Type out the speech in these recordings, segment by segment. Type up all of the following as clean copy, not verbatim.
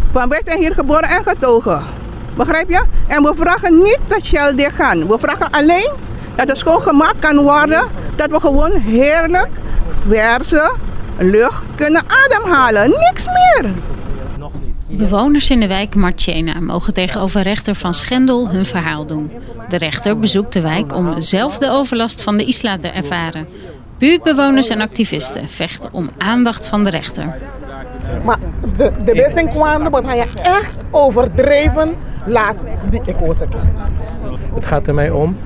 Van wij zijn hier geboren en getogen. Begrijp je? En we vragen niet dat Shell dicht gaan. We vragen alleen dat het schoongemaakt kan worden. Dat we gewoon heerlijk verse lucht kunnen ademhalen. Niks meer. Bewoners in de wijk Marchena mogen tegenover rechter Van Schendel hun verhaal doen. De rechter bezoekt de wijk om zelf de overlast van de isla te ervaren. Buurtbewoners en activisten vechten om aandacht van de rechter. Maar de wissing kwam, want hij is echt overdreven laatst die ik was. Het gaat er mij om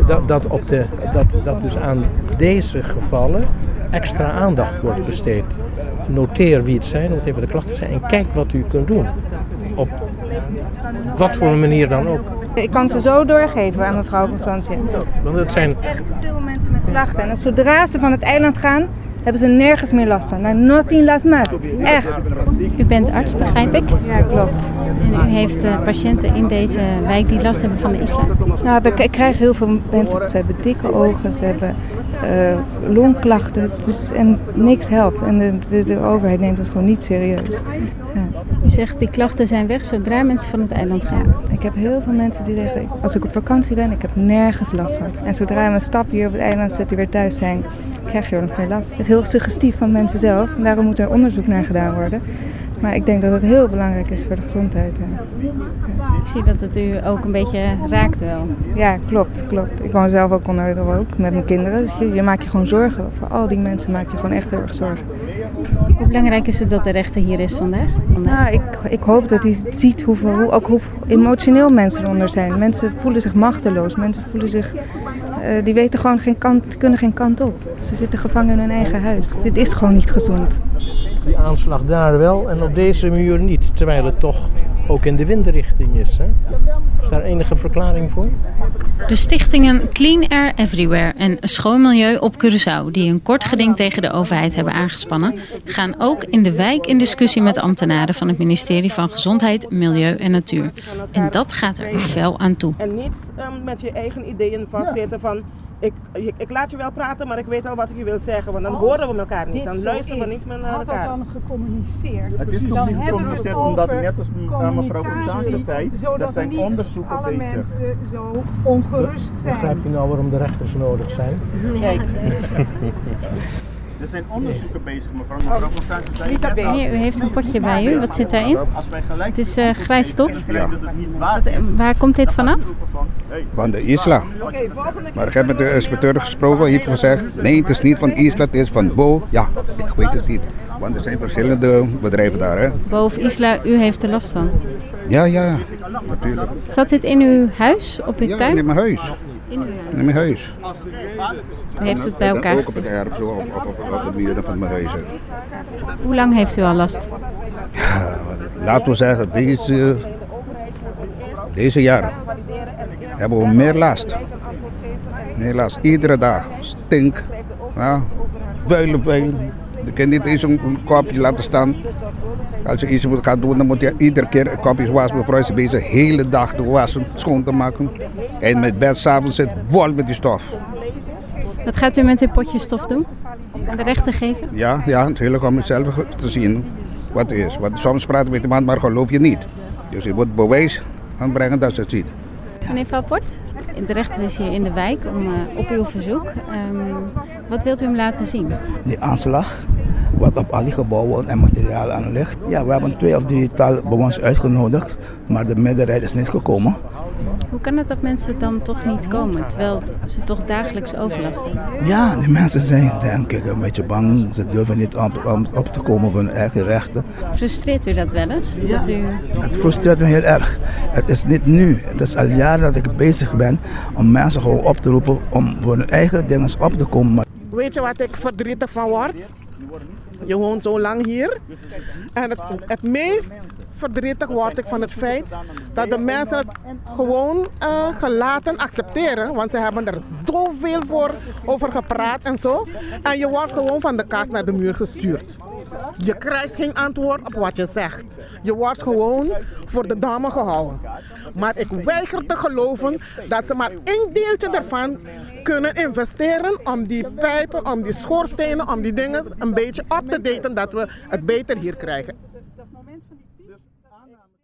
dat dus aan deze gevallen extra aandacht wordt besteed. Noteer wie het zijn, wat even de klachten zijn en kijk wat u kunt doen. Op wat voor een manier dan ook. Ik kan ze zo doorgeven aan mevrouw Constantia. Want het zijn echt veel mensen met klachten. En zodra ze van het eiland gaan, hebben ze nergens meer last van. Nou, not in last maat. Echt. U bent arts, begrijp ik? Ja, klopt. En u heeft patiënten in deze wijk die last hebben van de isla? Nou, ik krijg heel veel mensen. Ze hebben dikke ogen, ze hebben longklachten. En niks helpt. En de overheid neemt het gewoon niet serieus. Ja. U zegt die klachten zijn weg zodra mensen van het eiland gaan. Ik heb heel veel mensen die zeggen, als ik op vakantie ben, ik heb nergens last van. En zodra we een stap hier op het eiland zetten, die weer thuis zijn, krijg je ook nog meer last. Het is heel suggestief van mensen zelf en daarom moet er onderzoek naar gedaan worden. Maar ik denk dat het heel belangrijk is voor de gezondheid. Ja. Ik zie dat het u ook een beetje raakt wel. Ja, klopt. Ik woon zelf ook onder de rook met mijn kinderen. Dus je maakt je gewoon zorgen. Voor al die mensen maak je gewoon echt heel erg zorgen. Hoe belangrijk is het dat de rechter hier is vandaag? Nou, ik hoop dat hij ziet hoe emotioneel mensen eronder zijn. Mensen voelen zich machteloos. Mensen voelen zich... die weten gewoon kunnen geen kant op. Ze zitten gevangen in hun eigen huis. Dit is gewoon niet gezond. Die aanslag daar wel en op deze muur niet. Terwijl het toch ook in de windrichting is. Hè? Is daar enige verklaring voor? De stichtingen Clean Air Everywhere en Schoon Milieu op Curaçao, die een kort geding tegen de overheid hebben aangespannen, gaan ook in de wijk in discussie met ambtenaren van het ministerie van Gezondheid, Milieu en Natuur. En dat gaat er fel aan toe. En niet met je eigen ideeën vastzitten van ik laat je wel praten, maar ik weet al wat ik je wil zeggen, want dan horen we elkaar niet, dan luisteren we niet meer naar elkaar. Had dat dan gecommuniceerd? Het is nog niet gecommuniceerd omdat net als mevrouw Constantia zei, er zijn onderzoeken alle bezig. mensen zo ongerust zijn. Begrijpt u nou waarom de rechters nodig zijn? Kijk. Er zijn onderzoeken bezig, mevrouw Constantia zei. Nee, u heeft een potje bij u. Wat zit daarin? Het is grijs stof. Ja. Waar komt dit vanaf? Van de isla. Maar ik heb met de inspecteur gesproken, hij heeft gezegd, nee, het is niet van isla, het is van Bo. Ja, ik weet het niet, want er zijn verschillende bedrijven daar. Hè. Bo of isla, u heeft er last van? Ja, natuurlijk. Zat dit in uw huis, op uw tuin? Ja, in mijn huis. In mijn huis. U heeft het bij elkaar? Ook op het erf, zo op de muren van mijn huis. Hoe lang heeft u al last? Ja, laten we zeggen, deze jaar hebben we meer last. Helaas, iedere dag stink, ja, vuilen. Je kan niet eens een kopje laten staan. Als je iets moet gaan doen, dan moet je iedere keer een kopje wassen. Mevrouw is bezig de hele dag te wassen, schoon te maken. En met bed s'avonds zit vol met die stof. Wat gaat u met dit potje stof doen? Aan de rechter geven? Ja, natuurlijk om het zelf te zien wat het is. Want soms praat je met iemand, maar geloof je niet. Dus je moet bewijs aanbrengen dat ze het ziet. Meneer Valport, de rechter is hier in de wijk op uw verzoek. Wat wilt u hem laten zien? Die aanslag, wat op al die gebouwen en materiaal aan ligt. Ja, we hebben 2 of 3-tal bewoners uitgenodigd, maar de meerderheid is niet gekomen. Hoe kan het dat mensen dan toch niet komen, terwijl ze toch dagelijks overlast hebben? Ja, die mensen zijn denk ik een beetje bang. Ze durven niet op te komen voor hun eigen rechten. Frustreert u dat wel eens? Ja, het frustreert me heel erg. Het is niet nu. Het is al jaren dat ik bezig ben om mensen gewoon op te roepen om voor hun eigen dingen op te komen. Weet je wat ik verdrietig van word? Je woont zo lang hier. En het meest verdrietig word ik van het feit dat de mensen het gewoon gelaten accepteren. Want ze hebben er zoveel over gepraat en zo. En je wordt gewoon van de kaas naar de muur gestuurd. Je krijgt geen antwoord op wat je zegt. Je wordt gewoon voor de dame gehouden. Maar ik weiger te geloven dat ze maar één deeltje ervan kunnen investeren om die pijpen, om die schoorstenen, om die dingen een beetje op te daten, dat we het beter hier krijgen. Dus aannames.